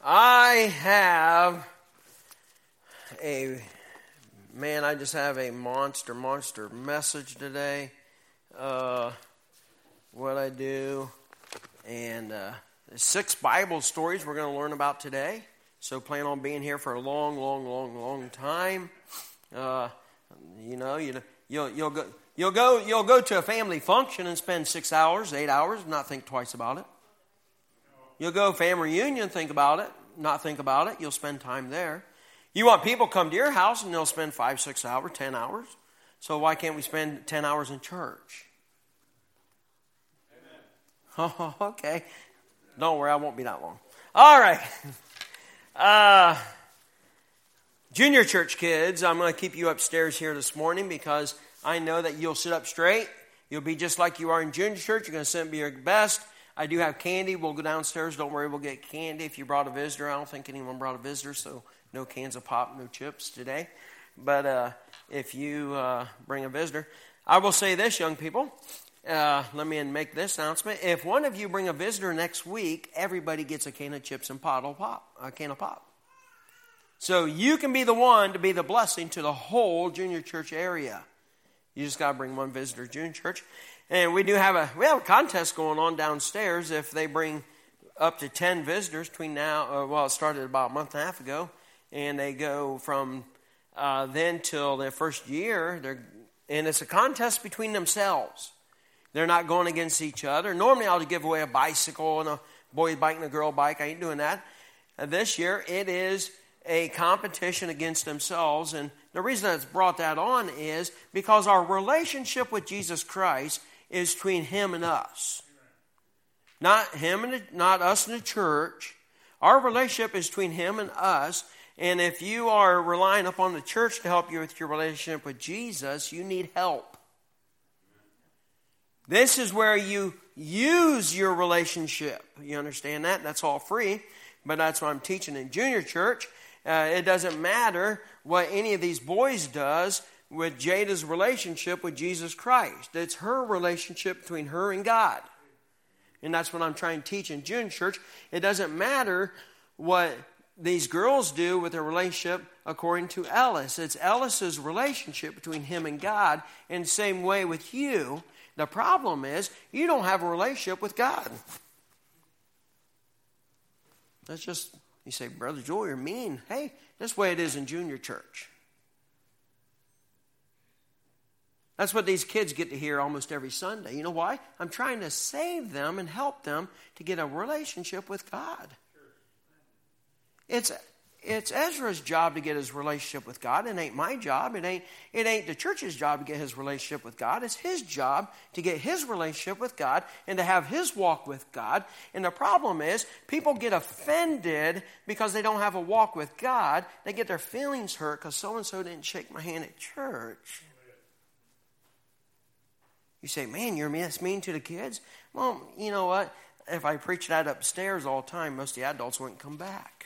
I just have a monster message today. What I do. And 6 Bible stories we're going to learn about today. So plan on being here for a long time. You'll go to a family function and spend 6 hours, 8 hours, not think twice about it. You'll go family reunion, think about it, not think about it. You'll spend time there. You want people to come to your house and they'll spend 5, 6 hours, 10 hours. So why can't we spend 10 hours in church? Amen. Oh, okay. Don't worry, I won't be that long. All right. Junior church kids, I'm going to keep you upstairs here this morning because I know that you'll sit up straight. You'll be just like you are in junior church. You're going to sit and be your best. I do have candy. We'll go downstairs. Don't worry, we'll get candy. If you brought a visitor, I don't think anyone brought a visitor, so no cans of pop, no chips today. But if you bring a visitor, I will say this, young people. Let me make this announcement. If one of you bring a visitor next week, everybody gets a can of chips and a can of pop. So you can be the one to be the blessing to the whole junior church area. You just got to bring one visitor to junior church. And we have a contest going on downstairs. If they bring up to 10 visitors between now, it started about a month and a half ago, and they go from then till their first year, and it's a contest between themselves. They're not going against each other. Normally I'll give away a bicycle and a boy bike and a girl bike. I ain't doing that. This year it is a competition against themselves, and the reason that's brought that on is because our relationship with Jesus Christ is between Him and us. Not us and the church. Our relationship is between Him and us. And if you are relying upon the church to help you with your relationship with Jesus, you need help. This is where you use your relationship. You understand that? That's all free. But that's what I'm teaching in junior church. It doesn't matter what any of these boys does with Jada's relationship with Jesus Christ. It's her relationship between her and God. And that's what I'm trying to teach in junior church. It doesn't matter what these girls do with their relationship according to Ellis. It's Ellis's relationship between him and God, in the same way with you. The problem is you don't have a relationship with God. That's just, you say, Brother Joel, you're mean. Hey, that's the way it is in junior church. That's what these kids get to hear almost every Sunday. You know why? I'm trying to save them and help them to get a relationship with God. It's Ezra's job to get his relationship with God. It ain't my job. It ain't the church's job to get his relationship with God. It's his job to get his relationship with God and to have his walk with God. And the problem is people get offended because they don't have a walk with God. They get their feelings hurt because so-and-so didn't shake my hand at church. You say, man, you're mean to the kids? Well, you know what? If I preach that upstairs all the time, most of the adults wouldn't come back.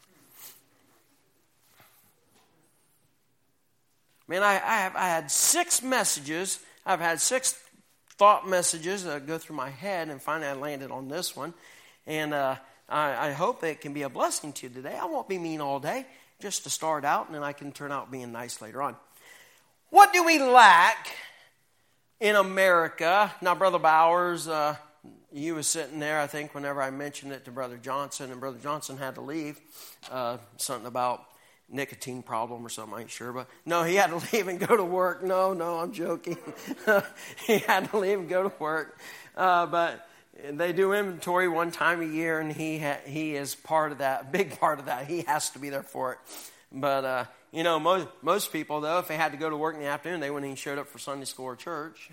Man, I had 6 messages. I've had 6 thought messages that go through my head, and finally I landed on this one. And I hope it can be a blessing to you today. I won't be mean all day, just to start out, and then I can turn out being nice later on. What do we lack in America? Now, Brother Bowers, you was sitting there, I think, whenever I mentioned it to Brother Johnson, and Brother Johnson had to leave. Something about nicotine problem or something, I ain't sure. But no, he had to leave and go to work. No, I'm joking. He had to leave and go to work. But they do inventory one time a year, and he is part of that, big part of that. He has to be there for it. But, most people, though, if they had to go to work in the afternoon, they wouldn't even showed up for Sunday school or church.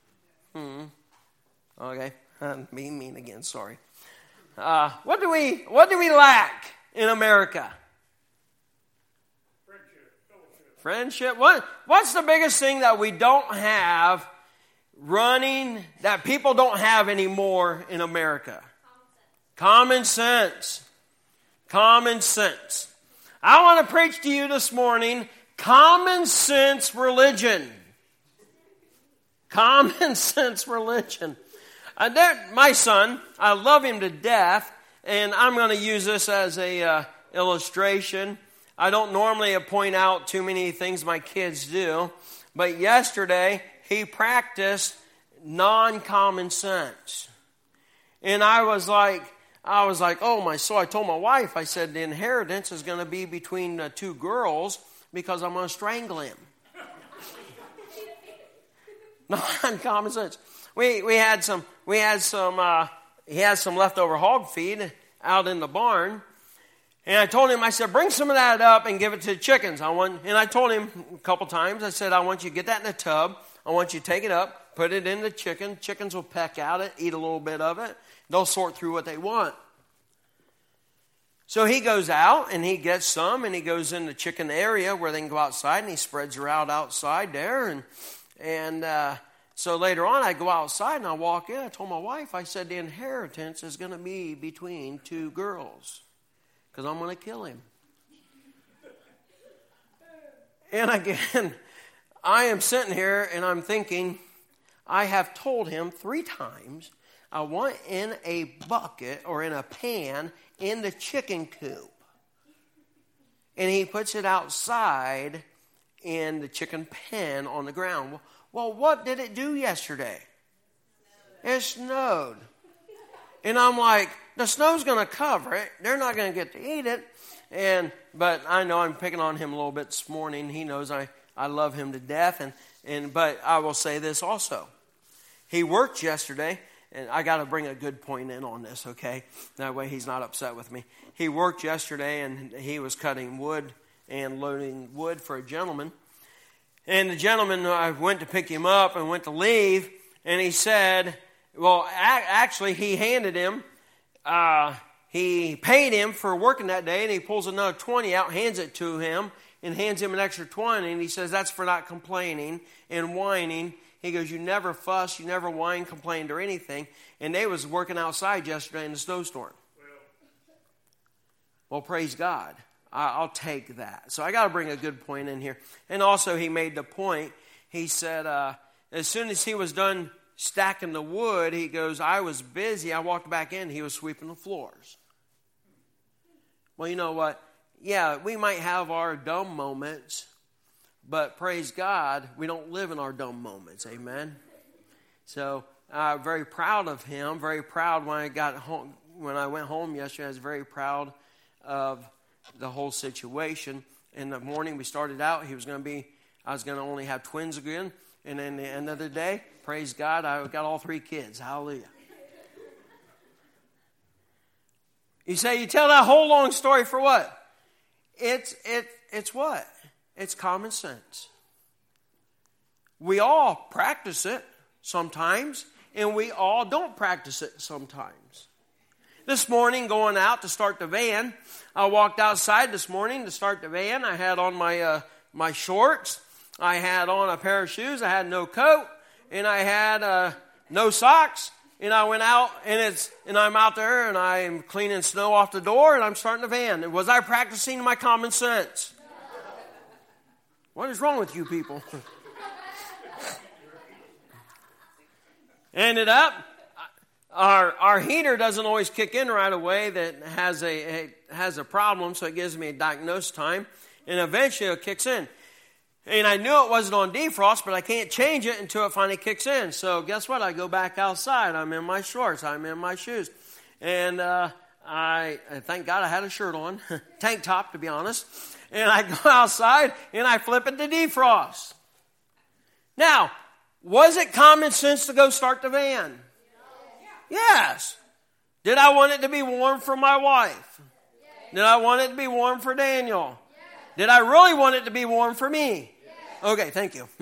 Okay, I'm being mean again, sorry. What do we lack in America? Friendship. What's the biggest thing that we don't have running, that people don't have anymore in America? Common sense. Common sense. I want to preach to you this morning, common sense religion. Common sense religion. My son, I love him to death, And I'm going to use this as a illustration. I don't normally point out too many things my kids do, but yesterday he practiced non-common sense. And I was like, oh my soul. I told my wife, I said, the inheritance is going to be between the two girls because I'm going to strangle him. Non-common sense. He had some leftover hog feed out in the barn. And I told him, I said, bring some of that up and give it to the chickens. And I told him a couple times, I said, I want you to get that in a tub. I want you to take it up, put it in the chicken. Chickens will peck at it, eat a little bit of it. They'll sort through what they want. So he goes out and he gets some and he goes in the chicken area where they can go outside and he spreads her out outside there. So later on I go outside and I walk in. I told my wife, I said, the inheritance is going to be between two girls because I'm going to kill him. And again, I am sitting here and I'm thinking, I have told him 3 times I want in a bucket or in a pan in the chicken coop. And he puts it outside in the chicken pen on the ground. Well, what did it do yesterday? It snowed. And I'm like, the snow's going to cover it. They're not going to get to eat it. But I know I'm picking on him a little bit this morning. He knows I love him to death. But I will say this also. He worked yesterday. And I got to bring a good point in on this, okay? That way he's not upset with me. He worked yesterday and he was cutting wood and loading wood for a gentleman. And the gentleman, I went to pick him up and went to leave. And he said, well, actually he handed him, he paid him for working that day. And he pulls another 20 out, hands it to him, and hands him an extra 20. And he says, that's for not complaining and whining. He goes, you never fuss, you never whine, complained, or anything. And they was working outside yesterday in the snowstorm. Well, praise God. I'll take that. So I got to bring a good point in here. And also he made the point, he said, as soon as he was done stacking the wood, he goes, I was busy. I walked back in, he was sweeping the floors. Well, you know what? Yeah, we might have our dumb moments. But praise God, we don't live in our dumb moments. Amen. So very proud of him. Very proud when I got home. When I went home yesterday, I was very proud of the whole situation. In the morning, we started out. I was going to only have twins again. And then the end of the day, praise God, I got all 3 kids. Hallelujah. You say you tell that whole long story for what? It's what? It's common sense. We all practice it sometimes, and we all don't practice it sometimes. This morning, going out to start the van, I walked outside this morning to start the van. I had on my shorts. I had on a pair of shoes. I had no coat, and I had no socks. And I went out, and I'm out there, and I'm cleaning snow off the door, and I'm starting the van. Was I practicing my common sense? What is wrong with you people? Ended up, our heater doesn't always kick in right away. That has a problem, so it gives me a diagnosis time, and eventually it kicks in. And I knew it wasn't on defrost, but I can't change it until it finally kicks in. So guess what? I go back outside. I'm in my shorts. I'm in my shoes, and I thank God I had a shirt on, tank top to be honest. And I go outside and I flip it to defrost. Now, was it common sense to go start the van? Yes. Did I want it to be warm for my wife? Did I want it to be warm for Daniel? Did I really want it to be warm for me? Okay, thank you.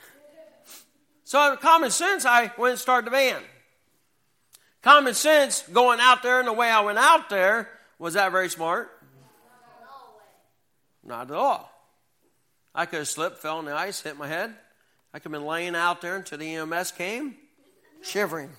So common sense, I went and started the van. Common sense, going out there and the way I went out there, was that very smart? Not at all. I could have slipped, fell on the ice, hit my head. I could have been laying out there until the EMS came, shivering.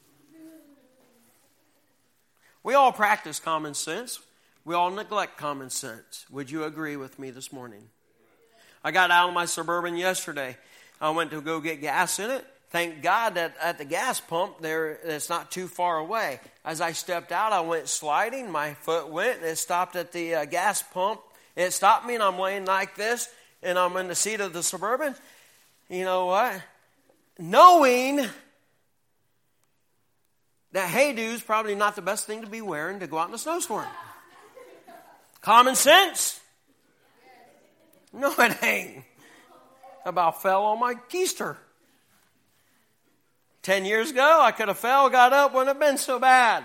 We all practice common sense. We all neglect common sense. Would you agree with me this morning? I got out of my Suburban yesterday. I went to go get gas in it. thank God that at the gas pump there, it's not too far away. As I stepped out, I went sliding. My foot went, and it stopped at the gas pump. It stopped me, and I'm laying like this, and I'm in the seat of the Suburban. You know what? Knowing that hey-do's probably not the best thing to be wearing to go out in a snowstorm. Common sense? No, it ain't. I about fell on my keister. 10 years ago, I could have fell, got up, wouldn't have been so bad.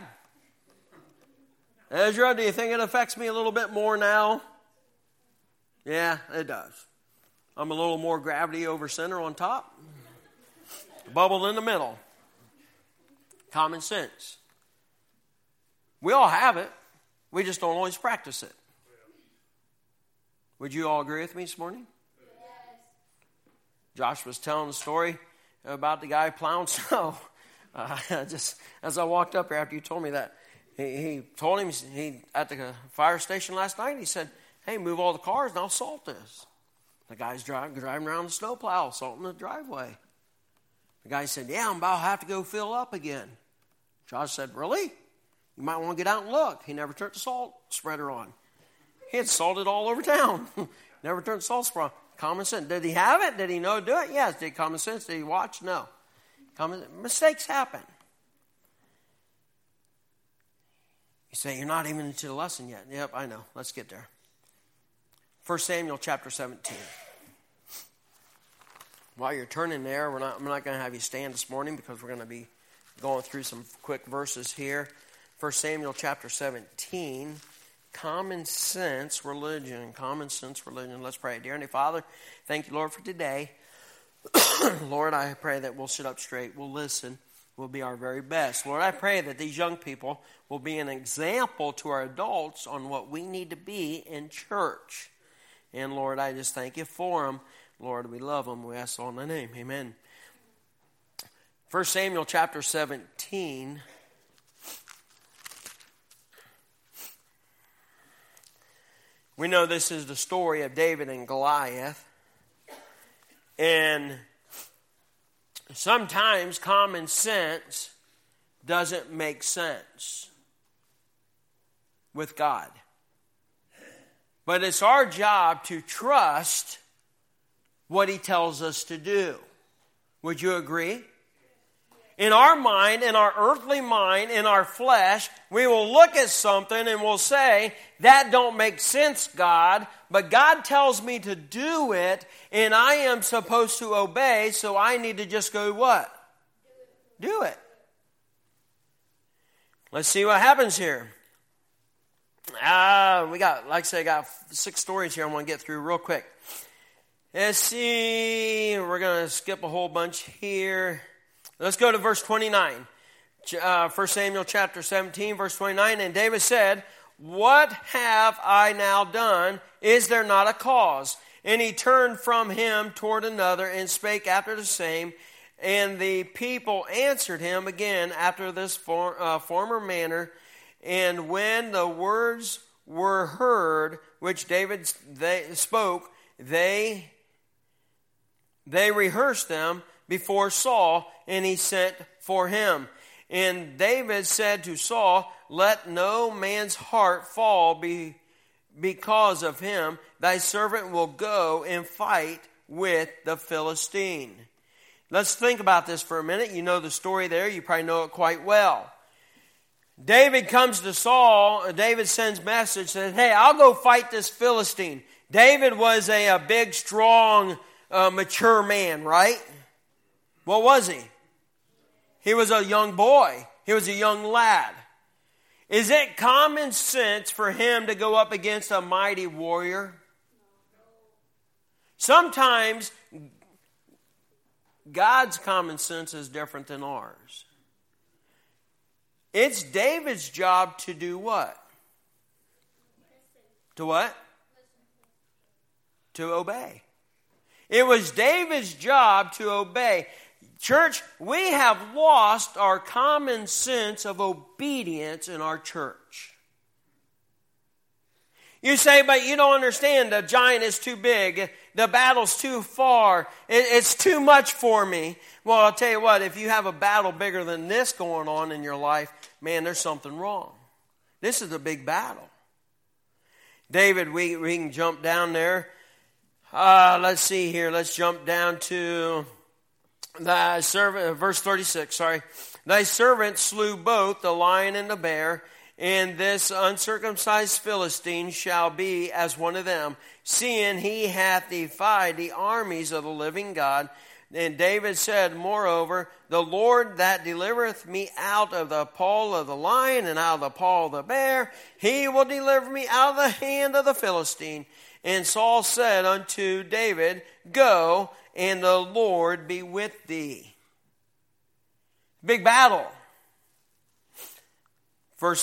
Ezra, do you think it affects me a little bit more now? Yeah, it does. I'm a little more gravity over center on top. Bubble in the middle. Common sense. We all have it. We just don't always practice it. Would you all agree with me this morning? Yes. Josh was telling the story about the guy plowing snow. Just as I walked up here after you told me that, he told him at the fire station last night, he said, hey, move all the cars and I'll salt this. The guy's driving around the snowplow, salting the driveway. The guy said, yeah, I'm about to have to go fill up again. Josh said, really? You might want to get out and look. He never turned the salt spreader on. He had salted all over town. Never turned the salt spreader on. Common sense. Did he have it? Did he know to do it? Yes. Did common sense? Did he watch? No. Mistakes happen. You say, you're not even into the lesson yet. Yep, I know. Let's get there. 1 Samuel chapter 17. While you're turning there, I'm not going to have you stand this morning because we're going to be going through some quick verses here. 1 Samuel chapter 17. Common sense religion. Common sense religion. Let's pray. Dear Heavenly Father, thank you, Lord, for today. Lord, I pray that we'll sit up straight. We'll listen. We'll be our very best. Lord, I pray that these young people will be an example to our adults on what we need to be in church. And Lord, I just thank you for them. Lord, we love them. We ask all in thy name. Amen. 1 Samuel chapter 17. We know this is the story of David and Goliath. And sometimes common sense doesn't make sense with God. But it's our job to trust what He tells us to do. Would you agree? In our mind, in our earthly mind, in our flesh, we will look at something and we'll say, that don't make sense, God, but God tells me to do it, and I am supposed to obey, so I need to just go what? Do it. Let's see what happens here. I got 6 stories here I want to get through real quick. Let's see, we're going to skip a whole bunch here. Let's go to verse 29. 1 Samuel chapter 17, verse 29. And David said, what have I now done? Is there not a cause? And he turned from him toward another and spake after the same. And the people answered him again after this former manner. And when the words were heard, which David spoke, they rehearsed them before Saul, and he sent for him. And David said to Saul, let no man's heart fall because of him. Thy servant will go and fight with the Philistine. Let's think about this for a minute. You know the story there. You probably know it quite well. David comes to Saul. David sends message, says, hey, I'll go fight this Philistine. David was a big, strong, mature man, right? What was he? He was a young boy. He was a young lad. Is it common sense for him to go up against a mighty warrior? Sometimes God's common sense is different than ours. It's David's job to do what? To what? To obey. It was David's job to obey. Church, we have lost our common sense of obedience in our church. You say, but you don't understand, the giant is too big. The battle's too far. It's too much for me. Well, I'll tell you what, if you have a battle bigger than this going on in your life, man, there's something wrong. This is a big battle. David, we can jump down there. Let's see here. Let's jump down to thy servant, verse 36, sorry. Thy servant slew both the lion and the bear, and this uncircumcised Philistine shall be as one of them, seeing he hath defied the armies of the living God. And David said, moreover, the Lord that delivereth me out of the paw of the lion and out of the paw of the bear, he will deliver me out of the hand of the Philistine. And Saul said unto David, go, and the Lord be with thee. Big battle. Verse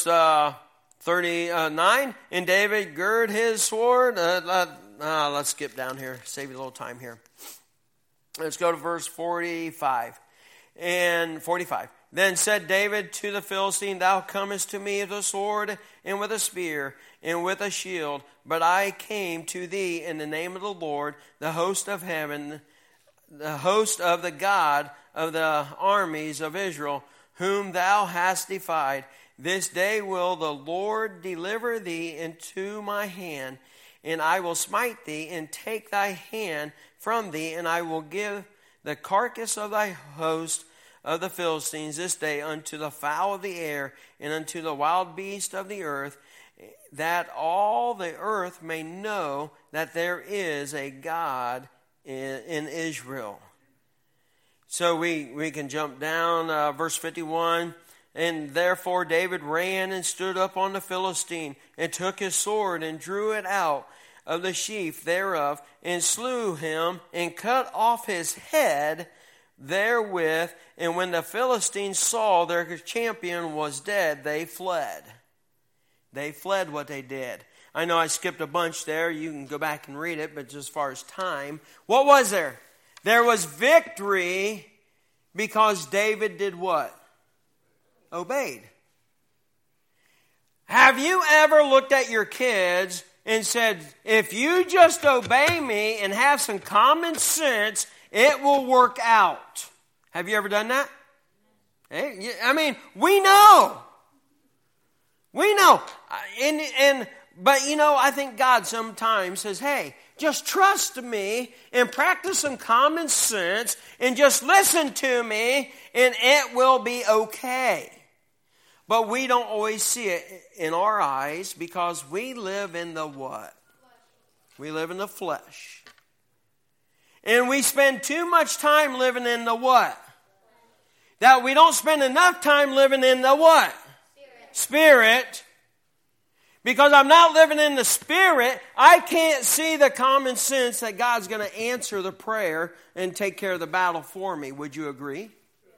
39, and David girded his sword. Let's skip down here, save you a little time here. Let's go to verse 45. And 45. Then said David to the Philistine, thou comest to me with a sword and with a spear and with a shield, but I came to thee in the name of the Lord, the host of heaven, the host of the God of the armies of Israel, whom thou hast defied. This day will the Lord deliver thee into my hand, and I will smite thee and take thy hand from thee, and I will give the carcass of thy host of the Philistines this day unto the fowl of the air and unto the wild beast of the earth, that all the earth may know that there is a God in Israel. So we can jump down, verse 51. And therefore David ran and stood up on the Philistine, and took his sword, and drew it out of the sheath thereof, and slew him, and cut off his head therewith. And when the Philistines saw their champion was dead, they fled. They fled what they did. I know I skipped a bunch there. You can go back and read it, but just as far as time, what was there? There was victory because David did what? Obeyed. Have you ever looked at your kids and said, if you just obey me and have some common sense, it will work out? Have you ever done that? I mean, we know. We know. But I think God sometimes says, hey, just trust me and practice some common sense and just listen to me and it will be okay. But we don't always see it in our eyes because we live in the what? We live in the flesh. And we spend too much time living in the what? That we don't spend enough time living in the what? Spirit. Because I'm not living in the Spirit, I can't see the common sense that God's going to answer the prayer and take care of the battle for me. Would you agree?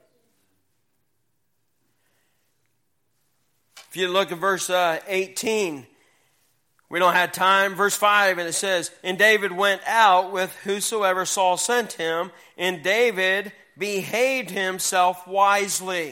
If you look at verse 18, we don't have time. Verse 5, and it says, and David went out with whosoever Saul sent him, and David behaved himself wisely.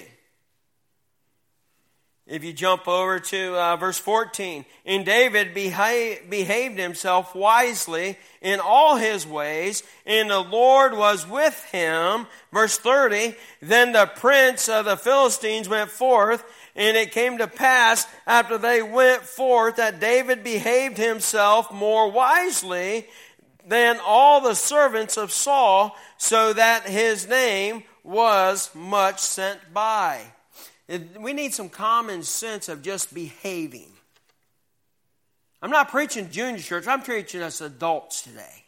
If you jump over to verse 14, and David behaved himself wisely in all his ways, and the Lord was with him. Verse 30, then the prince of the Philistines went forth, and it came to pass after they went forth that David behaved himself more wisely than all the servants of Saul, so that his name was much sent by. We need some common sense of just behaving. I'm not preaching junior church. I'm preaching us adults today.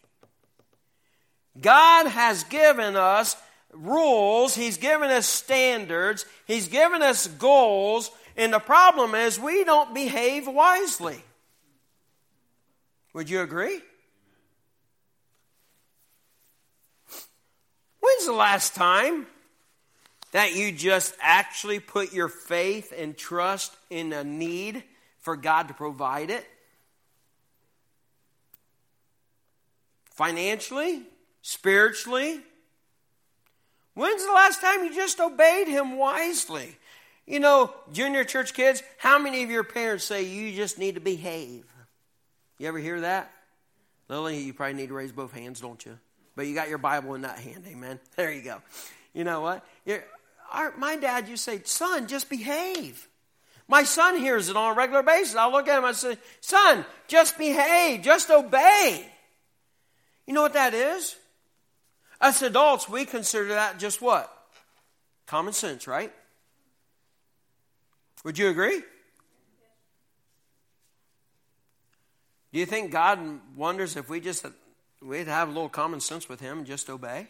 God has given us rules. He's given us standards. He's given us goals. And the problem is we don't behave wisely. Would you agree? When's the last time that you just actually put your faith and trust in a need for God to provide it? Financially? Spiritually? When's the last time you just obeyed Him wisely? Junior church kids, how many of your parents say you just need to behave? You ever hear that? Lily, you probably need to raise both hands, don't you? But you got your Bible in that hand, amen? There you go. You know what? My dad used to say, son, just behave. My son hears it on a regular basis. I'll look at him and say, son, just behave, just obey. You know what that is? Us adults, we consider that just what? Common sense, right? Would you agree? Do you think God wonders if we'd have a little common sense with him and just obey?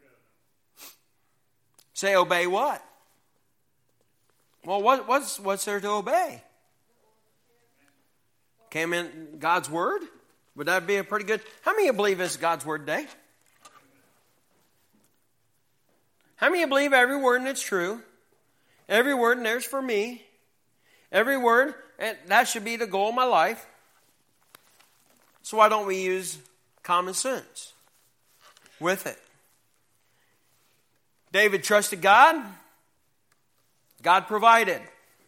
Say, obey what? Well, what's there to obey? Came in God's word? Would that be a pretty good... How many of you believe it's God's word today? How many of you believe every word and it's true? Every word and there's for me. Every word, and that should be the goal of my life. So why don't we use common sense with it? David trusted God. God provided.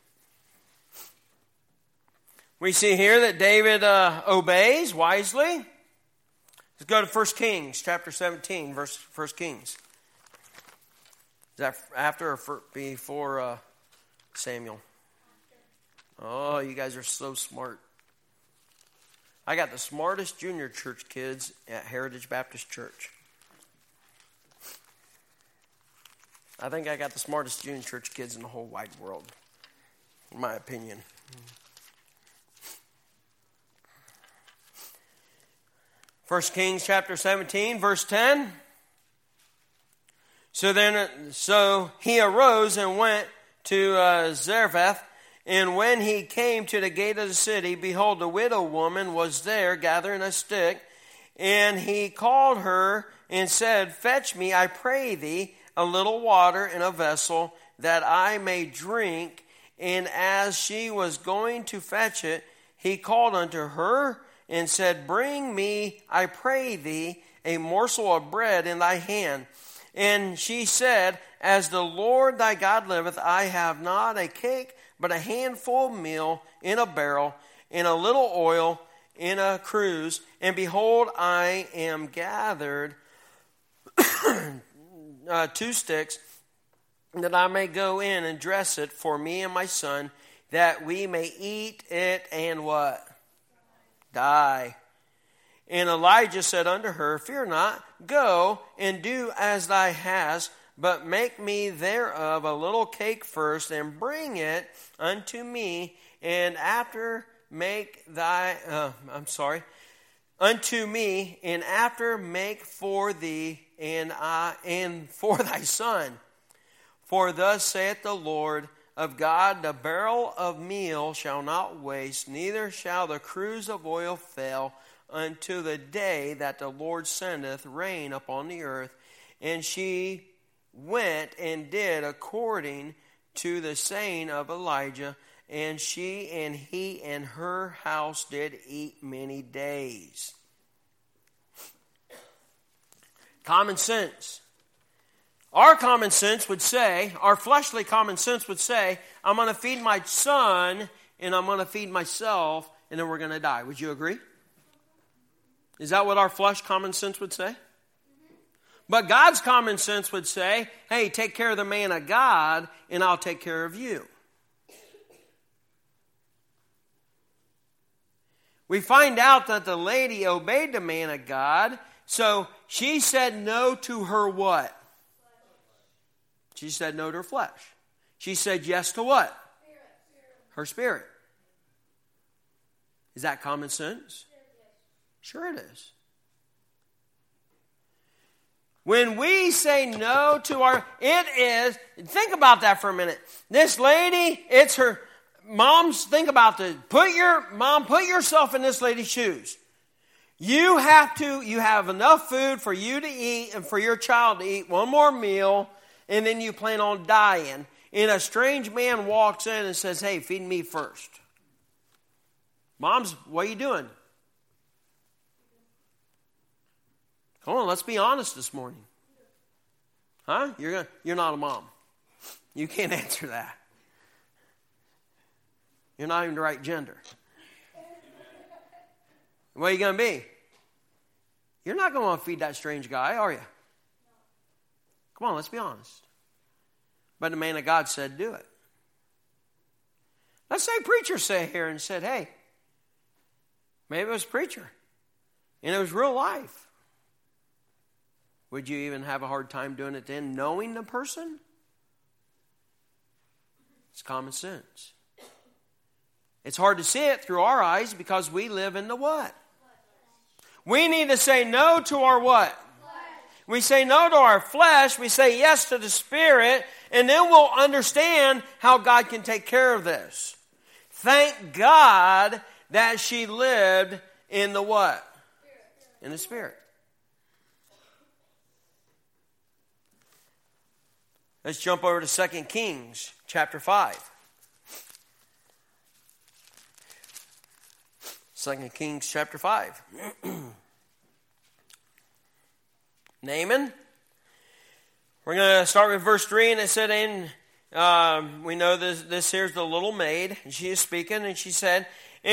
We see here that David obeys wisely. Let's go to 1 Kings chapter 17, verse 1 Kings. Is that after or before Samuel? Oh, you guys are so smart. I got the smartest junior church kids at Heritage Baptist Church. I think I got the smartest junior church kids in the whole wide world, in my opinion. 1 Kings chapter 17, verse 10. So he arose and went to Zarephath. And when he came to the gate of the city, behold, a widow woman was there gathering a stick. And he called her and said, fetch me, I pray thee, a little water in a vessel, that I may drink. And as she was going to fetch it, he called unto her and said, bring me, I pray thee, a morsel of bread in thy hand. And she said, as the Lord thy God liveth, I have not a cake, but a handful of meal in a barrel, and a little oil in a cruse. And behold, I am gathered 2 sticks, that I may go in and dress it for me and my son, that we may eat it and what? Die. And Elijah said unto her, fear not, go and do as thou hast, but make me thereof a little cake first, and bring it unto me, and after make unto me, and after make for thee and for thy son. For thus saith the Lord of God, the barrel of meal shall not waste, neither shall the cruse of oil fail, unto the day that the Lord sendeth rain upon the earth. And she went and did according to the saying of Elijah, and she and he and her house did eat many days. Common sense. Our common sense would say, our fleshly common sense would say, I'm going to feed my son and I'm going to feed myself and then we're going to die. Would you agree? Is that what our flesh common sense would say? But God's common sense would say, hey, take care of the man of God and I'll take care of you. We find out that the lady obeyed the man of God, so she said no to her what? She said no to her flesh. She said yes to what? Her spirit. Is that common sense? Sure it is. When we say no to it is, think about that for a minute. This lady, it's her, moms, think about this. Put yourself in this lady's shoes. You have enough food for you to eat and for your child to eat one more meal, and then you plan on dying. And a strange man walks in and says, hey, feed me first. Moms, what are you doing? Come on, let's be honest this morning. Huh? You're not a mom. You can't answer that. You're not even the right gender. What are you going to be? You're not going to feed that strange guy, are you? Come on, let's be honest. But the man of God said, do it. Let's say preacher sat here and said, hey, maybe it was preacher. And it was real life. Would you even have a hard time doing it then, knowing the person? It's common sense. It's hard to see it through our eyes because we live in the what? We need to say no to our what? We say no to our flesh. We say yes to the Spirit. And then we'll understand how God can take care of this. Thank God that she lived in the what? In the Spirit. Let's jump over to 2 Kings chapter 5. 2 Kings chapter 5. Naaman. We're going to start with verse 3, and it said, we know this here's the little maid, and she is speaking, and she said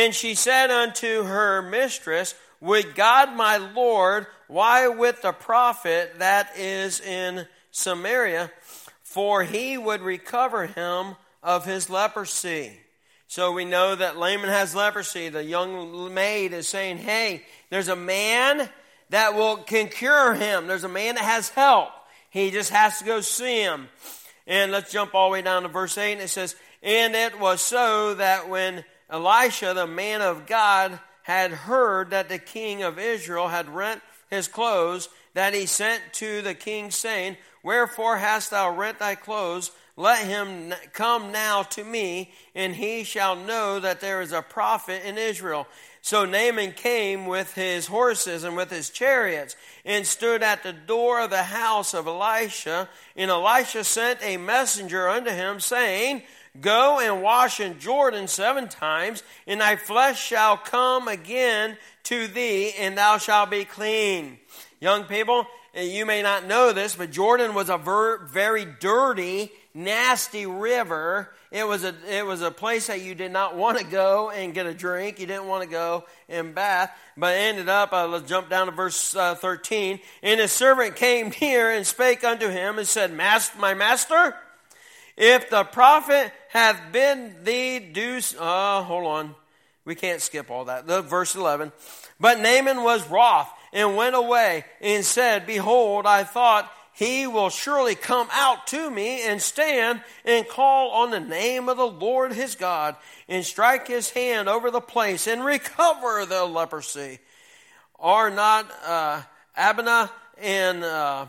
unto her mistress, would God my Lord, why with the prophet that is in Samaria, for he would recover him of his leprosy. So we know that Naaman has leprosy. The young maid is saying, hey, there's a man that can cure him. There's a man that has help. He just has to go see him. And let's jump all the way down to verse 8. And it says, and it was so that when Elisha, the man of God, had heard that the king of Israel had rent his clothes, that he sent to the king, saying, wherefore hast thou rent thy clothes? Let him come now to me, and he shall know that there is a prophet in Israel. So Naaman came with his horses and with his chariots, and stood at the door of the house of Elisha. And Elisha sent a messenger unto him, saying, go and wash in Jordan 7 times, and thy flesh shall come again to thee, and thou shalt be clean. Young people, you may not know this, but Jordan was a very dirty, nasty river. It was a place that you did not want to go and get a drink. You didn't want to go and bath. But it ended up, let's jump down to verse 13. And his servant came near and spake unto him and said, my master, if the prophet hath bid thee do... hold on. We can't skip all that. Verse 11. But Naaman was wroth and went away and said, behold, I thought he will surely come out to me and stand and call on the name of the Lord his God and strike his hand over the place and recover the leprosy. Are not Abana and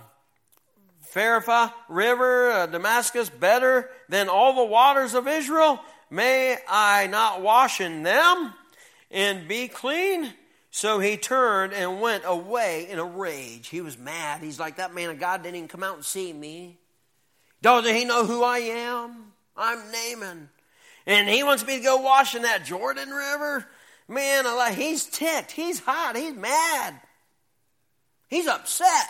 Pharpar river, Damascus, better than all the waters of Israel? May I not wash in them and be clean? So he turned and went away in a rage. He was mad. He's like, that man of God didn't even come out and see me. Doesn't he know who I am? I'm Naaman. And he wants me to go wash in that Jordan River? Man, he's ticked. He's hot. He's mad. He's upset.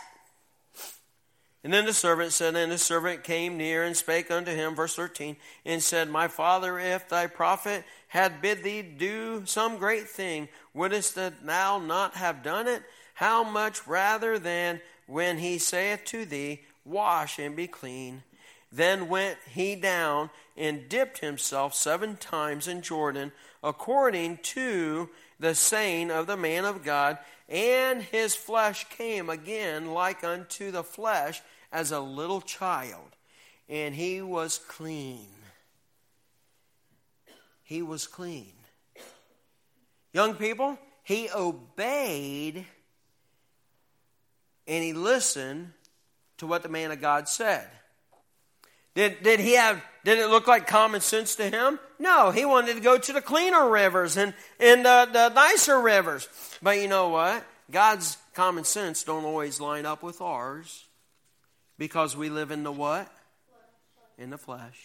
And then the servant said, and the servant came near and spake unto him, verse 13, and said, my father, if thy prophet had bid thee do some great thing, wouldest thou not have done it? How much rather than when he saith to thee, wash and be clean? Then went he down and dipped himself 7 times in Jordan, according to the saying of the man of God, and his flesh came again like unto the flesh as a little child, and he was clean. He was clean. Young people, he obeyed and he listened to what the man of God said. Did it look like common sense to him? No, he wanted to go to the cleaner rivers and the nicer rivers. But you know what? God's common sense don't always line up with ours because we live in the what? In the flesh.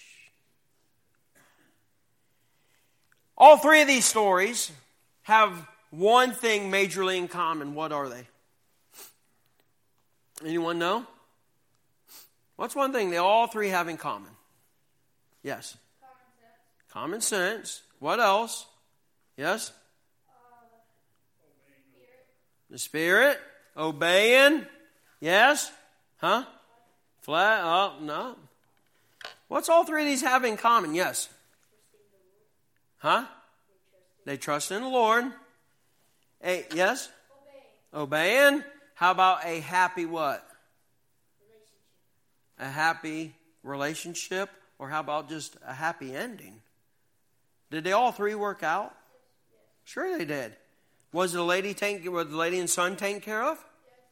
All 3 of these stories have one thing majorly in common. What are they? Anyone know? What's one thing they all 3 have in common? Yes? Common sense. What else? Yes? The Spirit. Obeying. Yes? Huh? Flat? Oh, no. What's all three of these have in common? Yes. Huh? They trust in the Lord. Yes? Obeying. How about a happy what? A happy relationship? Or how about just a happy ending? Did they all three work out? Sure they did. Was the lady and son taken care of?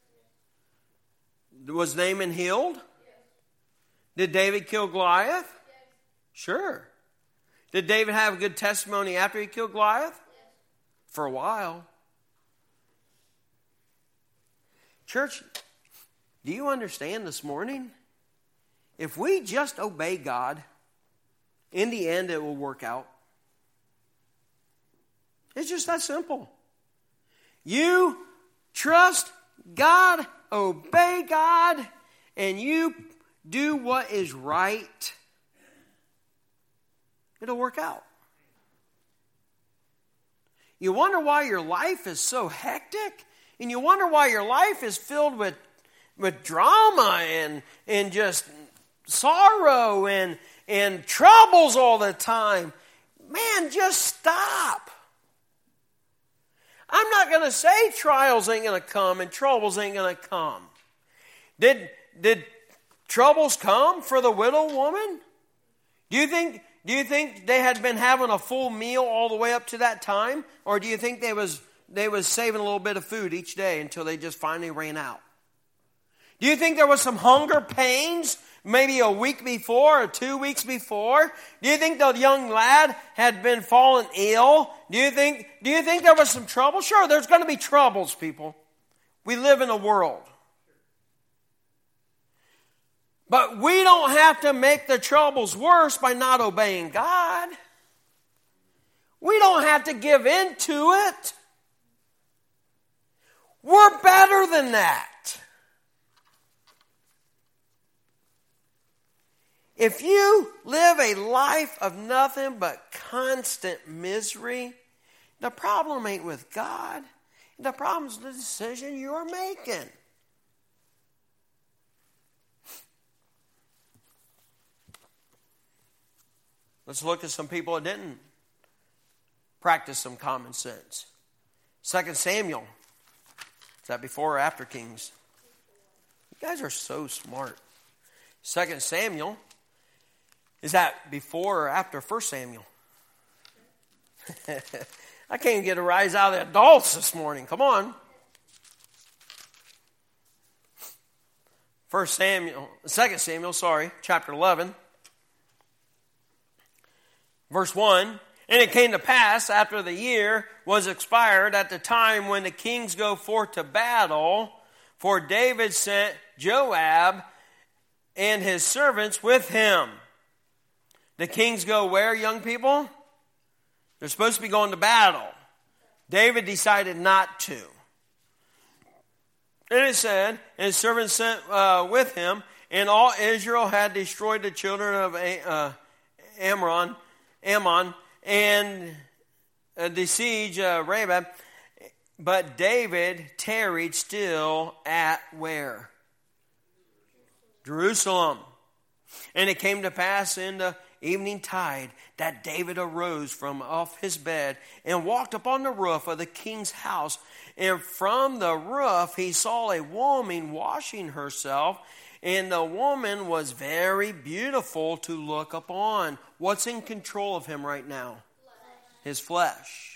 Was Naaman healed? Did David kill Goliath? Sure. Did David have a good testimony after he killed Goliath? For a while. Church, do you understand this morning? If we just obey God, in the end it will work out. It's just that simple. You trust God, obey God, and you do what is right. It'll work out. You wonder why your life is so hectic, and you wonder why your life is filled with drama and just sorrow and troubles all the time. Man, just stop. I'm not going to say trials ain't going to come and troubles ain't going to come. Did troubles come for the widow woman? Do you think they had been having a full meal all the way up to that time? Or do you think they was saving a little bit of food each day until they just finally ran out? Do you think there was some hunger pains maybe a week before or 2 weeks before? Do you think the young lad had been fallen ill? Do you think there was some trouble? Sure, there's going to be troubles, people. We live in a world. But we don't have to make the troubles worse by not obeying God. We don't have to give in to it. We're better than that. If you live a life of nothing but constant misery, the problem ain't with God. The problem's the decision you're making. Let's look at some people that didn't practice some common sense. 2 Samuel. Is that before or after Kings? You guys are so smart. 2 Samuel. Is that before or after 1 Samuel? I can't even get a rise out of the adults this morning. Come on. 2 Samuel, chapter 11. Verse 1. And it came to pass after the year was expired at the time when the kings go forth to battle, for David sent Joab and his servants with him. The kings go where, young people? They're supposed to be going to battle. David decided not to. And it said, and his servants sent with him, and all Israel had destroyed the children of Ammon, and besieged Rabbah. But David tarried still at where? Jerusalem. And it came to pass in the evening tide that David arose from off his bed and walked upon the roof of the king's house. And from the roof he saw a woman washing herself, and the woman was very beautiful to look upon. What's in control of him right now? His flesh.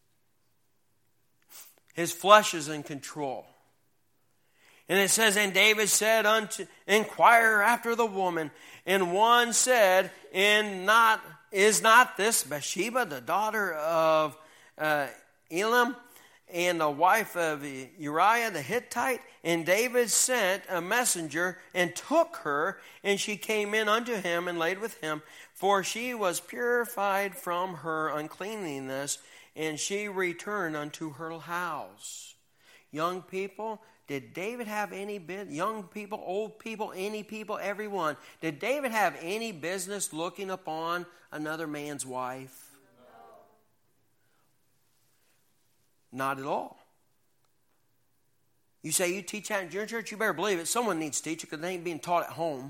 His flesh is in control. And it says, and David said inquire after the woman. And one said, is not this Bathsheba, the daughter of Elam, and the wife of Uriah the Hittite? And David sent a messenger and took her, and she came in unto him and laid with him, for she was purified from her uncleanliness, and she returned unto her house. Young people, did David have any business? Young people, old people, any people, everyone. Did David have any business looking upon another man's wife? No. Not at all. You say you teach that in junior church? You better believe it. Someone needs to teach it because they ain't being taught at home.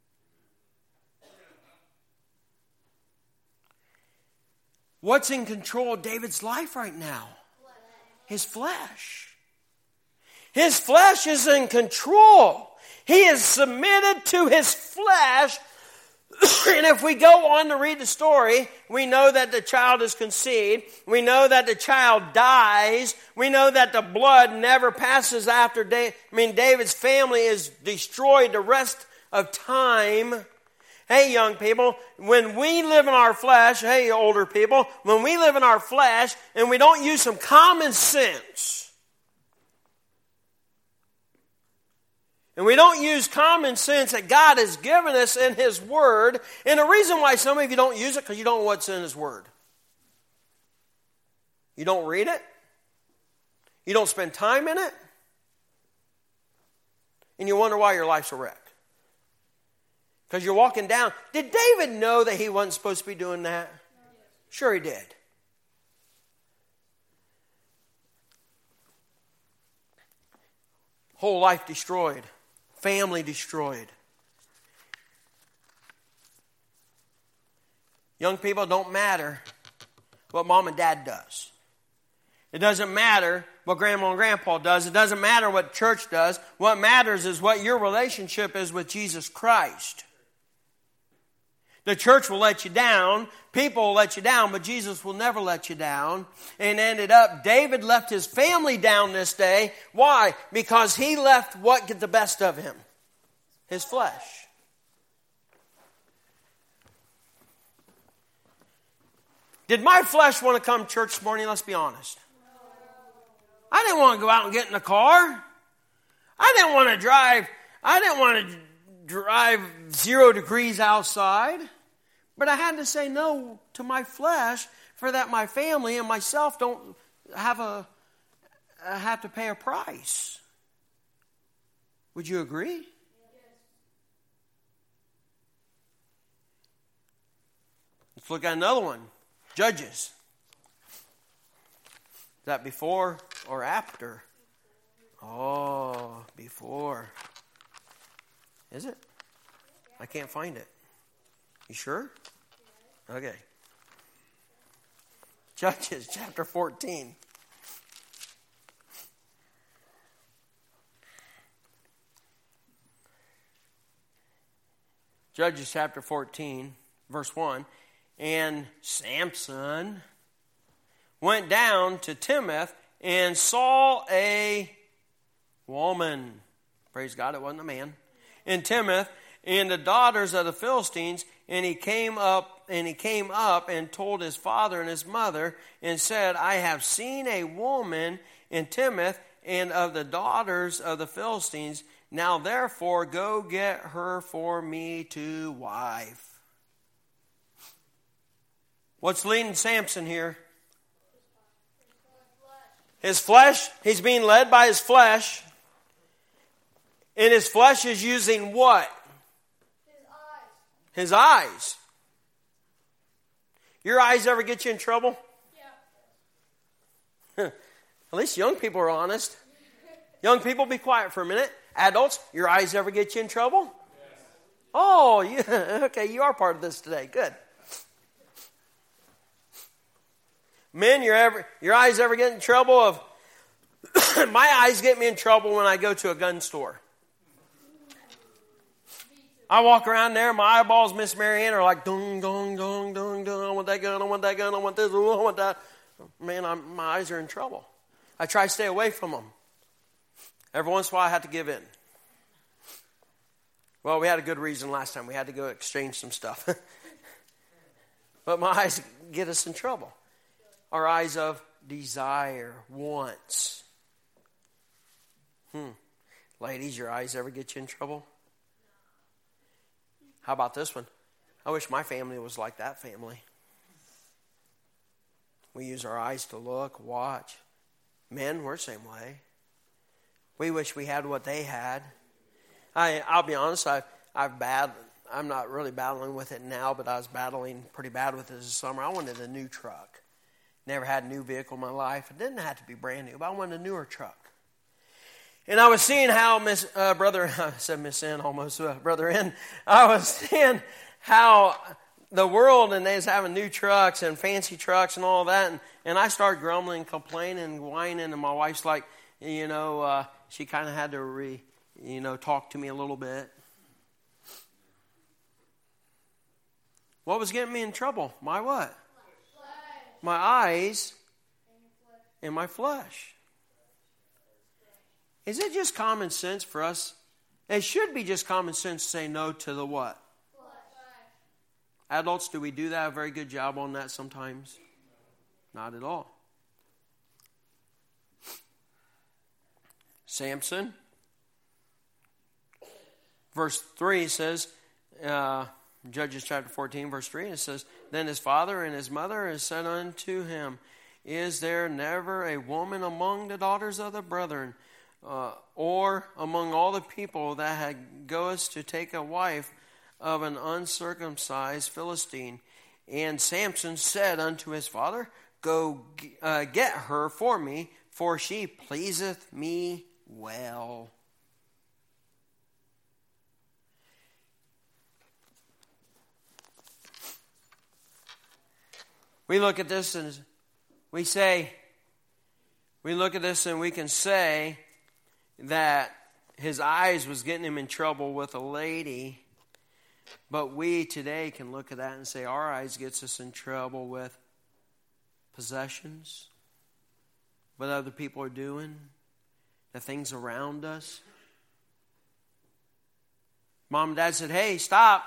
What's in control of David's life right now? His flesh. His flesh is in control. He is submitted to his flesh. And if we go on to read the story, we know that the child is conceived. We know that the child dies. We know that the blood never passes after David's family is destroyed the rest of time. Hey, young people, when we live in our flesh, hey, older people, when we live in our flesh and we don't use some common sense, and we don't use common sense that God has given us in His Word, and the reason why some of you don't use it because you don't know what's in His Word. You don't read it. You don't spend time in it. And you wonder why your life's a wreck. Because you're walking down. Did David know that he wasn't supposed to be doing that? Sure he did. Whole life destroyed. Family destroyed. Young people, it don't matter what mom and dad does. It doesn't matter what grandma and grandpa does. It doesn't matter what church does. What matters is what your relationship is with Jesus Christ. The church will let you down. People will let you down, but Jesus will never let you down. And ended up, David left his family down this day. Why? Because he left what get the best of him? His flesh. Did my flesh want to come to church this morning? Let's be honest. I didn't want to go out and get in the car. I didn't want to drive 0 degrees outside. But I had to say no to my flesh for that my family and myself don't have to pay a price. Would you agree? Yes. Let's look at another one. Judges. Is that before or after? Oh, before. Is it? I can't find it. You sure? Okay. Judges chapter 14. Judges chapter 14, verse 1. And Samson went down to Timnath and saw a woman. Praise God, it wasn't a man. In Timnath, and the daughters of the Philistines, and he came up and told his father and his mother, and said, I have seen a woman in Timnath, and of the daughters of the Philistines. Now therefore go get her for me to wife. What's leading Samson here? His flesh. He's being led by his flesh. And his flesh is using what? His eyes. Your eyes ever get you in trouble? Yeah. At least young people are honest. Young people, be quiet for a minute. Adults, your eyes ever get you in trouble? Yes. Oh, yeah. Okay, you are part of this today. Good. Men, your eyes ever get in trouble? My eyes get me in trouble when I go to a gun store. I walk around there, my eyeballs, Miss Marianne, are like, dung, dung, dung, dung, dung. I want that gun, I want that gun, I want this, I want that. Man, my eyes are in trouble. I try to stay away from them. Every once in a while, I have to give in. Well, we had a good reason last time. We had to go exchange some stuff. But my eyes get us in trouble. Our eyes of desire, wants. Ladies, your eyes ever get you in trouble? How about this one? I wish my family was like that family. We use our eyes to look, watch. Men, we're the same way. We wish we had what they had. I'll be honest, I'm not really battling with it now, but I was battling pretty bad with it this summer. I wanted a new truck. Never had a new vehicle in my life. It didn't have to be brand new, but I wanted a newer truck. And I was seeing how Brother N. I was seeing how the world, and they was having new trucks and fancy trucks and all that. And I started grumbling, complaining, and whining. And my wife's like, she kind of had to talk to me a little bit. What was getting me in trouble? My what? Flesh. My eyes and my flesh. Is it just common sense for us? It should be just common sense to say no to the what? Flesh. Adults, do we do that? A very good job on that sometimes? Not at all. Samson. Verse 3 says, Judges chapter 14, verse 3, it says, Then his father and his mother said unto him, Is there never a woman among the daughters of the brethren, or among all the people that goeth to take a wife of an uncircumcised Philistine? And Samson said unto his father, Go get her for me, for she pleaseth me well. We look at this and we look at this and we can say that his eyes was getting him in trouble with a lady. But we today can look at that and say our eyes gets us in trouble with possessions, what other people are doing, the things around us. Mom and Dad said, hey, stop.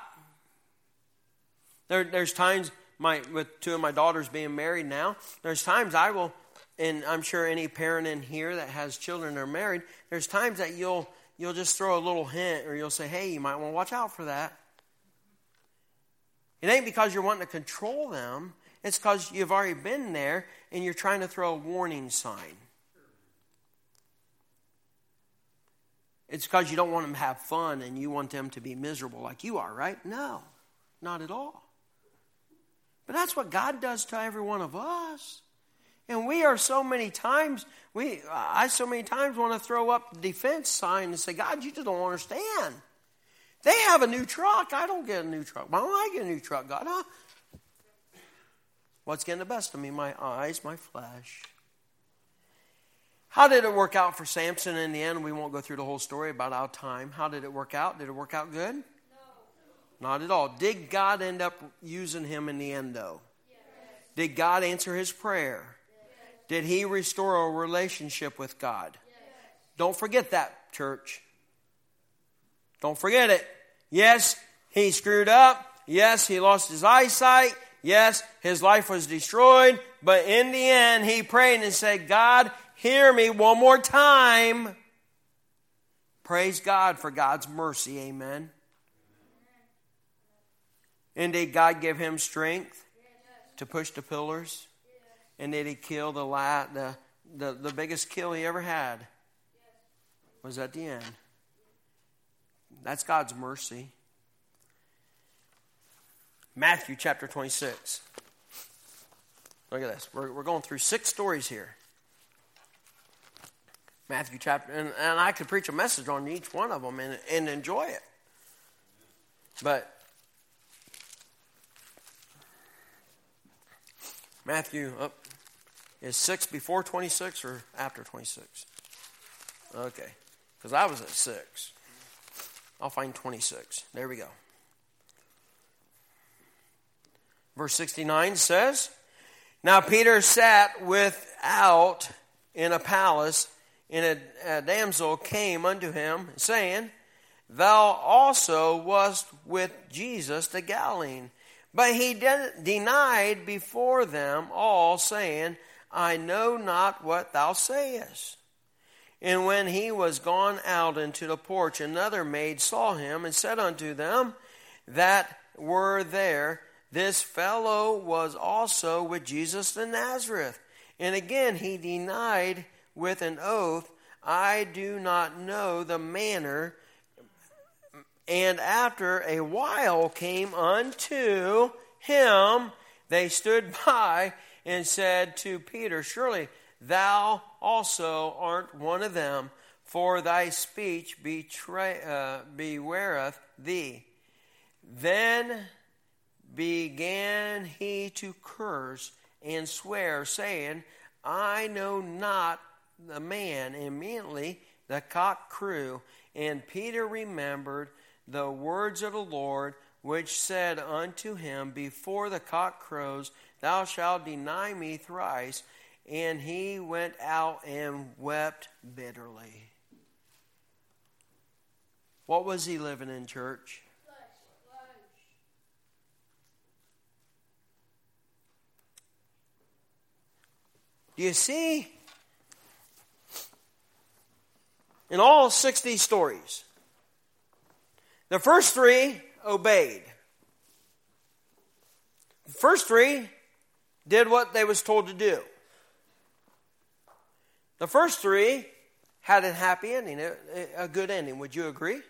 There's times, with two of my daughters being married now, there's times I will, and I'm sure any parent in here that has children that are married, there's times that you'll just throw a little hint, or you'll say, hey, you might want to watch out for that. It ain't because you're wanting to control them. It's because you've already been there and you're trying to throw a warning sign. It's because you don't want them to have fun and you want them to be miserable like you are, right? No, not at all. But that's what God does to every one of us. And we are so many times, I so many times want to throw up the defense sign and say, God, you just don't understand. They have a new truck. I don't get a new truck. Why don't I get a new truck, God? Huh? What's getting the best of me? My eyes, my flesh. How did it work out for Samson in the end? We won't go through the whole story about our time. How did it work out? Did it work out good? No. Not at all. Did God end up using him in the end, though? Yes. Did God answer his prayer? Yes. Did he restore a relationship with God? Yes. Don't forget that, church. Don't forget it. Yes, he screwed up. Yes, he lost his eyesight. Yes, his life was destroyed. But in the end, he prayed and said, God, hear me one more time. Praise God for God's mercy. Amen. And did God give him strength to push the pillars? And did he kill the biggest kill he ever had? Was at the end. That's God's mercy. Matthew chapter 26. Look at this. We're going through 6 stories here. Matthew chapter, and I could preach a message on each one of them and enjoy it. But Matthew is 6 before 26 or after 26? Okay, because I was at 6. I'll find 26. There we go. Verse 69 says, Now Peter sat without in a palace, and a damsel came unto him, saying, Thou also wast with Jesus the Galilean. But he denied before them all, saying, I know not what thou sayest. And when he was gone out into the porch, another maid saw him, and said unto them that were there, This fellow was also with Jesus the Nazareth. And again he denied with an oath, I do not know the manner. And after a while came unto him, they stood by and said to Peter, Surely thou also art one of them, for thy speech bewareth thee. Then began he to curse and swear, saying, I know not the man. Immediately the cock crew, and Peter remembered the words of the Lord, which said unto him, Before the cock crows, thou shalt deny me thrice. And he went out and wept bitterly. What was he living in, church? Do you see? In all 60 stories, the first 3 obeyed. The first 3 did what they was told to do. The first 3 had a happy ending, a good ending. Would you agree?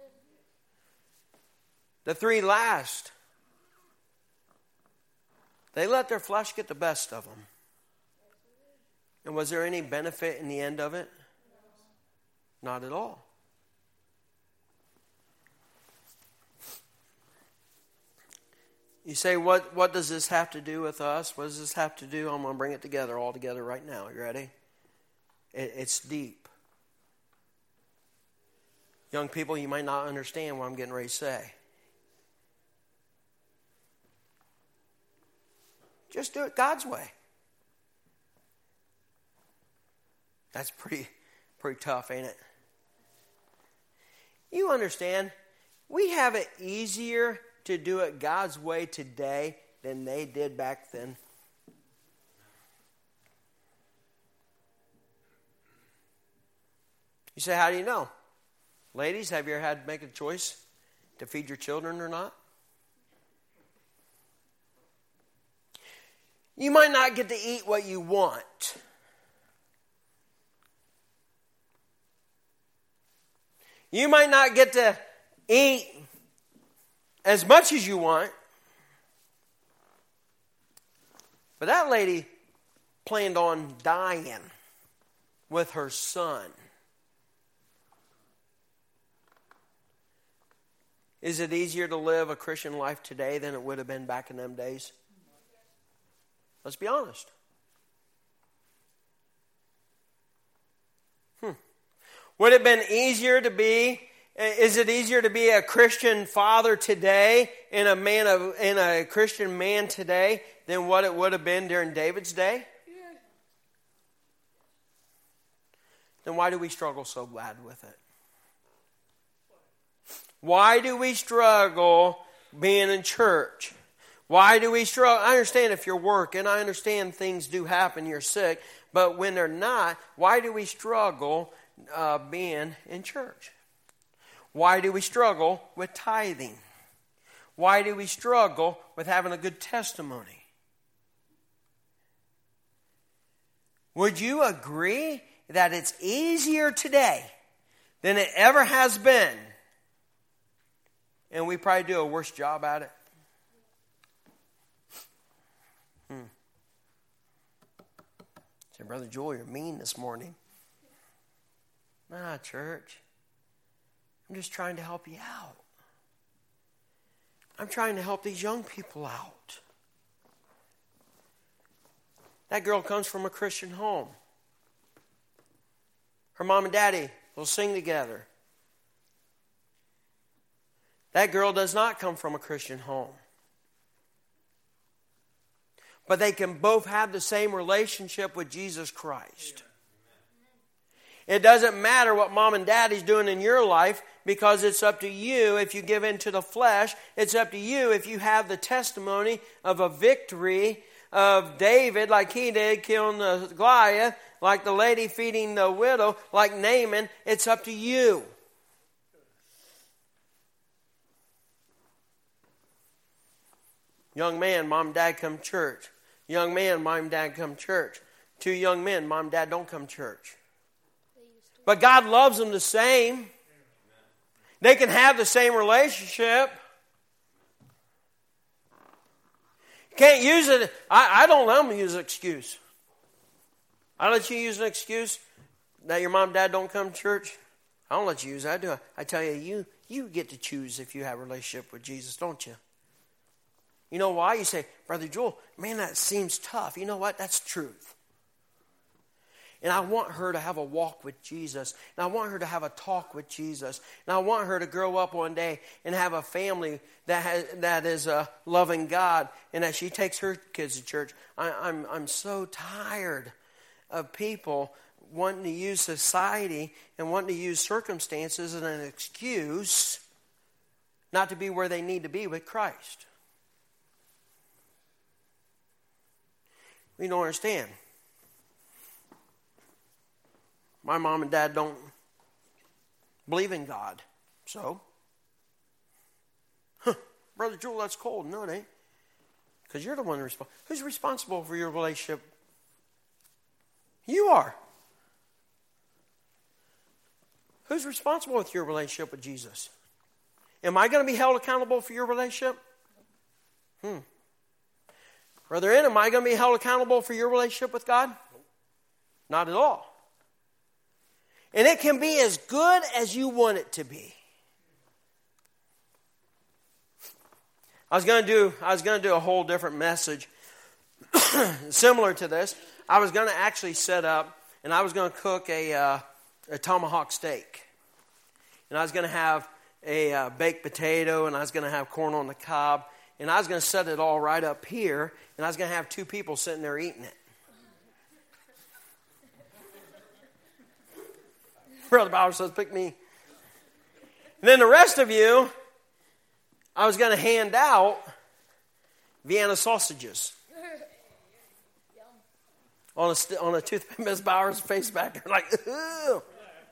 The 3 last, they let their flesh get the best of them. And was there any benefit in the end of it? Not at all. You say, what does this have to do with us? What does this have to do? I'm going to bring it together, all together right now. You ready? It's deep. Young people, you might not understand what I'm getting ready to say. Just do it God's way. That's pretty tough, ain't it? You understand, we have it easier to do it God's way today than they did back then. You say, how do you know? Ladies, have you ever had to make a choice to feed your children or not? You might not get to eat what you want. You might not get to eat as much as you want. But that lady planned on dying with her son. Is it easier to live a Christian life today than it would have been back in them days? Let's be honest. Would it have been easier to be, is it easier to be a Christian father today and a Christian man today than what it would have been during David's day? Yeah. Then why do we struggle so bad with it? Why do we struggle being in church? Why do we struggle? I understand if you're working, I understand things do happen, you're sick, but when they're not, why do we struggle being in church? Why do we struggle with tithing? Why do we struggle with having a good testimony? Would you agree that it's easier today than it ever has been? And we probably do a worse job at it. Say, Brother Joel, you're mean this morning. Nah, church. I'm just trying to help you out. I'm trying to help these young people out. That girl comes from a Christian home. Her mom and daddy will sing together. That girl does not come from a Christian home. But they can both have the same relationship with Jesus Christ. It doesn't matter what mom and daddy's doing in your life, because it's up to you if you give in to the flesh. It's up to you if you have the testimony of a victory of David, like he did, killing the Goliath, like the lady feeding the widow, like Naaman. It's up to you. Young man, mom and dad come to church. Young man, mom and dad come to church. 2 young men, mom and dad don't come to church. But God loves them the same. They can have the same relationship. You can't use it. I don't let them use an excuse. I let you use an excuse. that your mom and dad don't come to church? I don't let you use that, do I? I tell you, you get to choose if you have a relationship with Jesus, don't you? You know why? You say, Brother Joel, man, that seems tough. You know what? That's truth. And I want her to have a walk with Jesus. And I want her to have a talk with Jesus. And I want her to grow up one day and have a family that is loving God. And that she takes her kids to church. I'm so tired of people wanting to use society and wanting to use circumstances as an excuse not to be where they need to be with Christ. We don't understand. My mom and dad don't believe in God. So? Brother Joel, that's cold. No, it ain't. Because you're the one who's responsible for your relationship? You are. Who's responsible with your relationship with Jesus? Am I going to be held accountable for your relationship? Brother N, am I going to be held accountable for your relationship with God? Not at all. And it can be as good as you want it to be. I was going to do a whole different message similar to this. I was going to actually set up and I was going to cook a tomahawk steak. And I was going to have a baked potato and I was going to have corn on the cob. And I was going to set it all right up here and I was going to have 2 people sitting there eating it. Brother Bauer says, pick me. And then the rest of you, I was going to hand out Vienna sausages. On a toothpick, Miss Bauer's face back there like, ugh.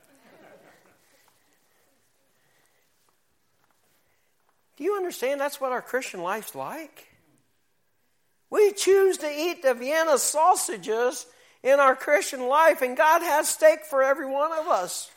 Do you understand that's what our Christian life's like? We choose to eat the Vienna sausages in our Christian life, and God has steak for every one of us.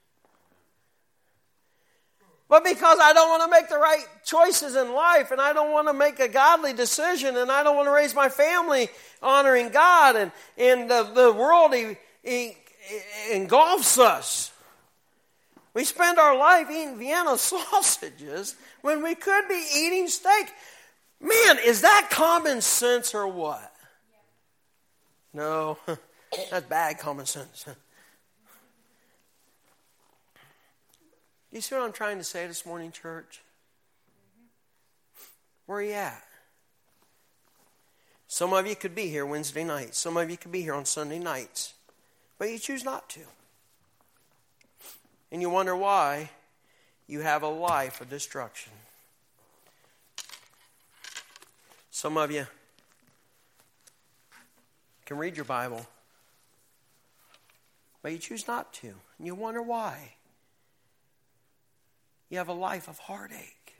But because I don't want to make the right choices in life, and I don't want to make a godly decision, and I don't want to raise my family honoring God, and the world engulfs us. We spend our life eating Vienna sausages when we could be eating steak. Man, is that common sense or what? No, that's bad common sense. You see what I'm trying to say this morning, church? Where are you at? Some of you could be here Wednesday nights. Some of you could be here on Sunday nights. But you choose not to. And you wonder why you have a life of destruction. Some of you can read your Bible, but you choose not to. And you wonder why. You have a life of heartache.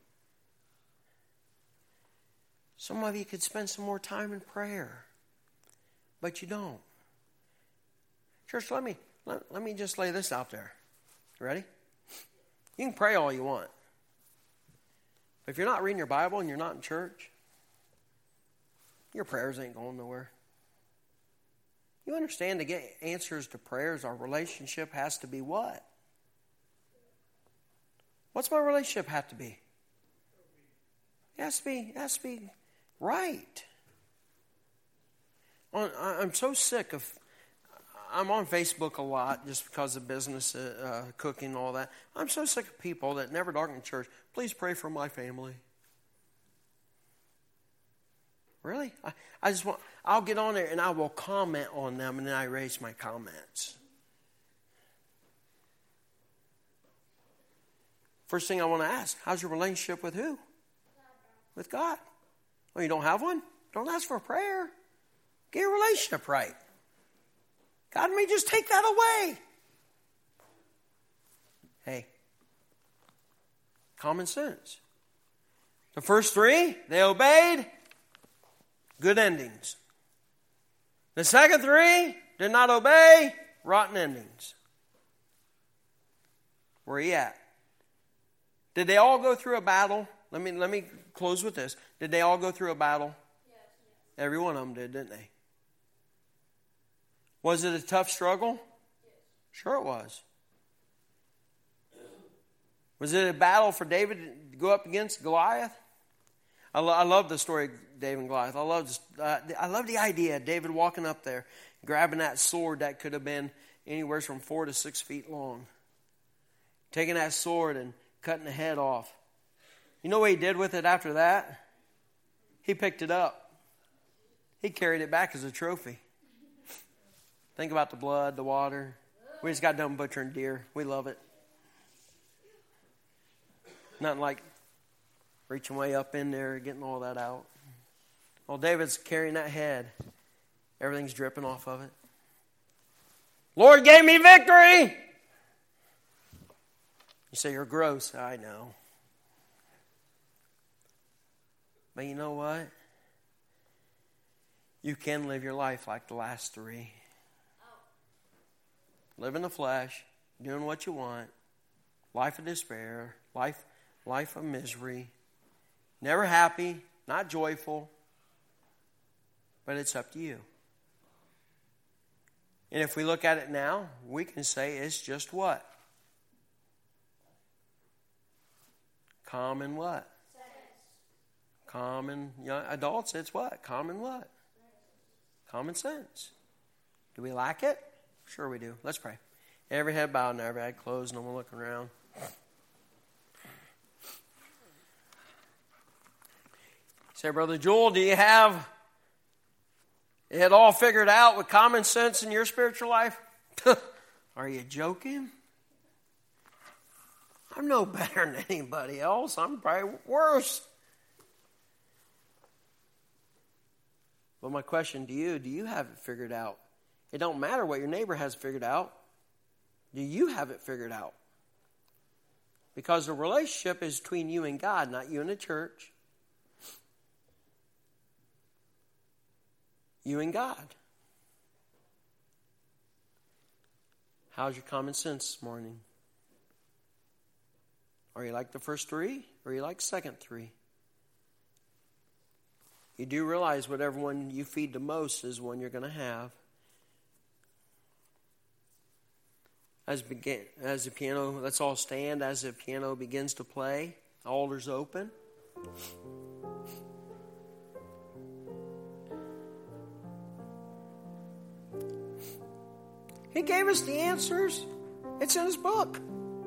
Some of you could spend some more time in prayer, but you don't. Church, let me just lay this out there. Ready? You can pray all you want. But if you're not reading your Bible and you're not in church, your prayers ain't going nowhere. You understand, to get answers to prayers, our relationship has to be what? What's my relationship have to be? It has to be right. I'm so sick of... I'm on Facebook a lot just because of business, cooking and all that. I'm so sick of people that never darken church. Please pray for my family. Really? I'll get on there and I will comment on them and then I erase my comments. First thing I want to ask, how's your relationship with who? With God. Well, you don't have one? Don't ask for a prayer. Get your relationship right. God may just take that away. Hey, common sense. The first 3, they obeyed. Good endings. The second 3 did not obey. Rotten endings. Where are you at? Did they all go through a battle? Let me close with this. Did they all go through a battle? Yes. Every one of them did, didn't they? Was it a tough struggle? Yes. Sure it was. Was it a battle for David to go up against Goliath? I love the story of David and Goliath. I love the idea of David walking up there, grabbing that sword that could have been anywhere from 4 to 6 feet long. Taking that sword and cutting the head off. You know what he did with it after that? He picked it up. He carried it back as a trophy. Think about the blood, the water. We just got done butchering deer. We love it. Nothing like reaching way up in there, getting all that out. While David's carrying that head, everything's dripping off of it. Lord gave me victory! You say, you're gross. I know. But you know what? You can live your life like the last three. Live in the flesh, doing what you want. Life of despair, life of misery. Never happy, not joyful. But it's up to you. And if we look at it now, we can say it's just what? Common what? Sense. Common young adults, it's what? Common what? Common sense. Do we lack it? Sure we do. Let's pray. Every head bowed and every eye closed, no one looking around. Say, Brother Joel, do you have it all figured out with common sense in your spiritual life? Are you joking? I'm no better than anybody else. I'm probably worse. But my question to you, do you have it figured out? It don't matter what your neighbor has figured out. Do you have it figured out? Because the relationship is between you and God, not you and the church. You and God. How's your common sense this morning? Are you like the first three, or are you like the second three? You do realize whatever one you feed the most is one you're going to have. As the piano, let's all stand as the piano begins to play. The altar's open. He gave us the answers. It's in his book.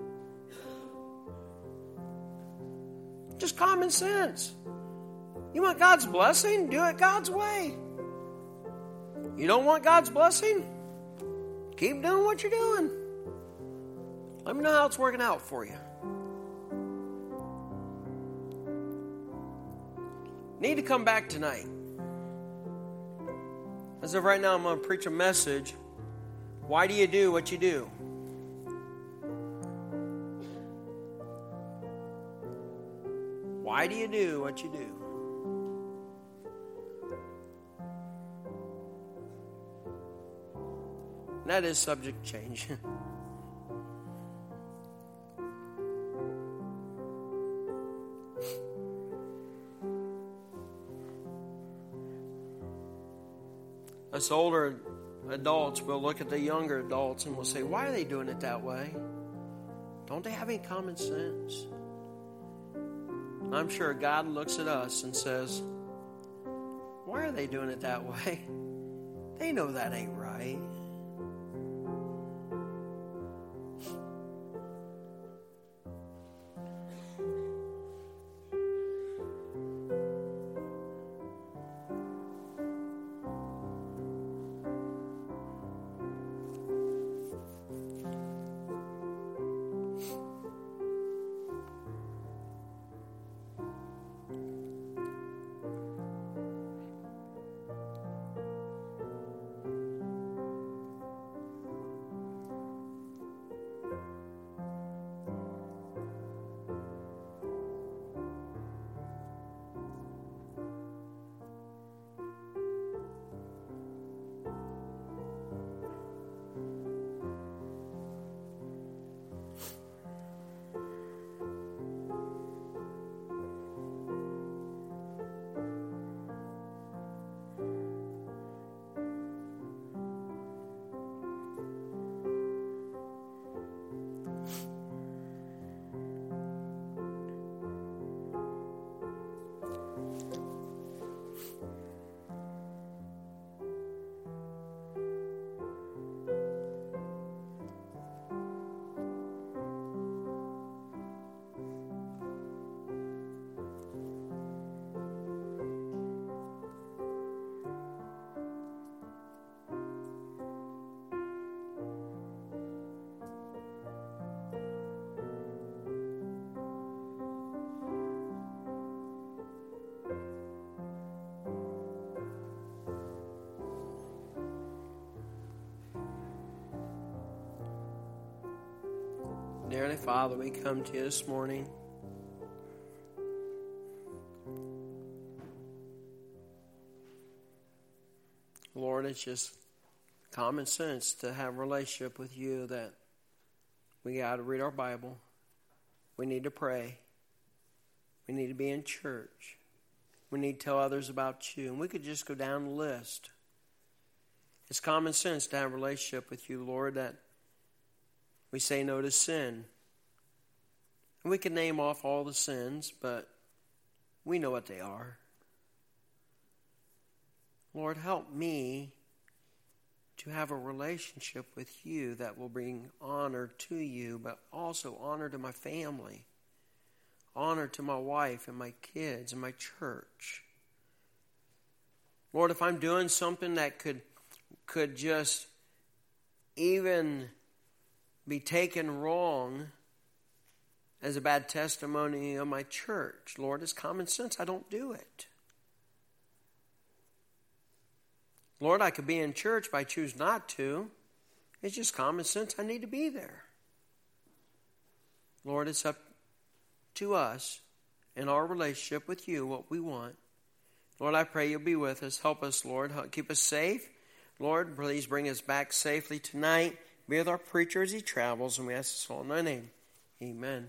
Just common sense. You want God's blessing? Do it God's way. You don't want God's blessing? Keep doing what you're doing. Let me know how it's working out for you. Need to come back tonight. As of right now, I'm going to preach a message. Why do you do what you do? Why do you do what you do? That is subject change. Us older adults will look at the younger adults and will say, why are they doing it that way? Don't they have any common sense? I'm sure God looks at us and says, why are they doing it that way? They know that ain't right. Dearly Father, we come to you this morning. Lord, it's just common sense to have a relationship with you that we got to read our Bible. We need to pray. We need to be in church. We need to tell others about you. And we could just go down the list. It's common sense to have a relationship with you, Lord, that we say no to sin. And we can name off all the sins, but we know what they are. Lord, help me to have a relationship with you that will bring honor to you, but also honor to my family, honor to my wife and my kids and my church. Lord, if I'm doing something that could just even be taken wrong as a bad testimony of my church, Lord, it's common sense. I don't do it. Lord, I could be in church, but I choose not to. It's just common sense. I need to be there. Lord, it's up to us in our relationship with you what we want. Lord, I pray you'll be with us. Help us, Lord. Keep us safe. Lord, please bring us back safely tonight. Be with our preacher as he travels, and we ask this all in thy name. Amen.